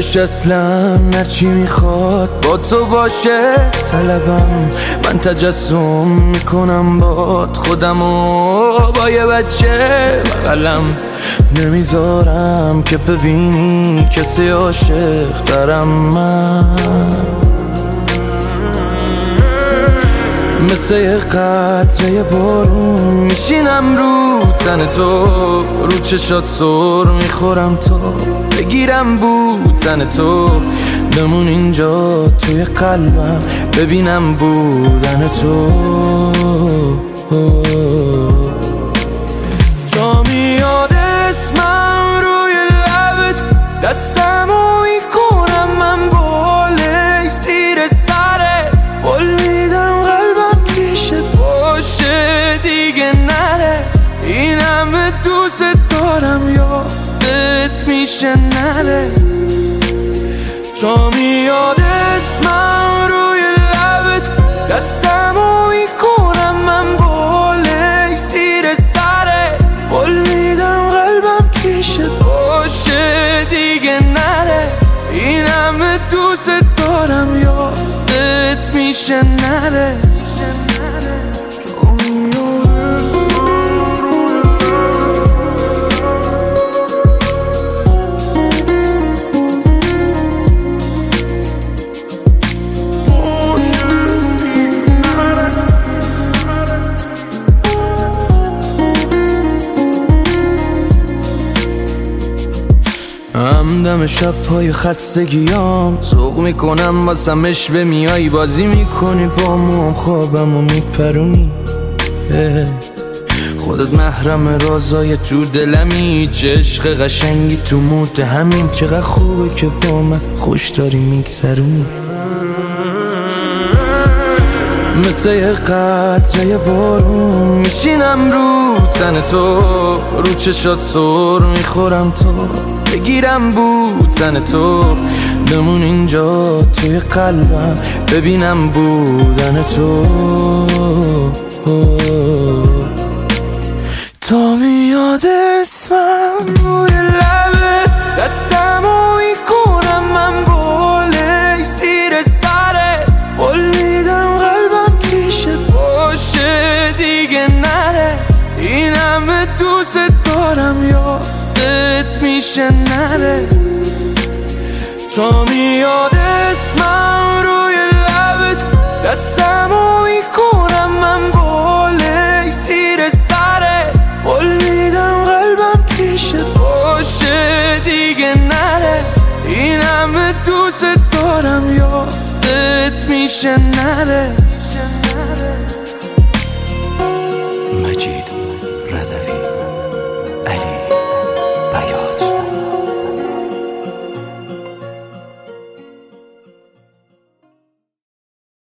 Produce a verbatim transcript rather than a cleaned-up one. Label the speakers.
Speaker 1: تش اصلا هرچی میخواد با تو باشه طلبم. من تجسم میکنم باد خودمو با یه بچه بغلم. نمیذارم که ببینی کسی عاشق ترم. من مثل یه قطره بارون میشینم رو تن تو، رو چشات سر میخورم تو بگیرم بودن تو. بمون اینجا توی قلبم ببینم بودن تو. تا میاد اسمم روی لبت دستمو میکنم من بالای زیر سرت. قول میدم قلبم پیشت باشه دیگه نره. این همه دوست دارم یادت میشه نره. تا میاد اسمم روی لبت دستمو میکنم من بالای زیر سرت. قول میدم قلبم پیشت باشه دیگه نره. این همه دوست دارم یادت میشه نره. همدم شب‌های خستگیام ذوق میکنم واسم اشوه میای بازی میکنی با موام خوابمو میپرونی. خودت محرم رازای تو دلمی، چه عشق قشنگی تو مود همین. چقدر خوبه که با من خوش داری میگذرونی. مثل یه قطره بارون میشینم رو تن تو، رو چشات سر میخورم تو بگیرم بودن تو. بمون اینجا توی قلبم ببینم بودن تو. تا میاد اسمم روی لبت دستمو میکنم من بالای زیر سرت. قول میدم قلبم پیشت باشه دیگه نره. این همه دوست دارم یادت میشه نره. تا میاد اسمم روی لبت دستمو میکنم من بالای زیر سرت. قول میدم قلبم پیشت باشه دیگه نره. این همه دوست دارم یادت میشه نره.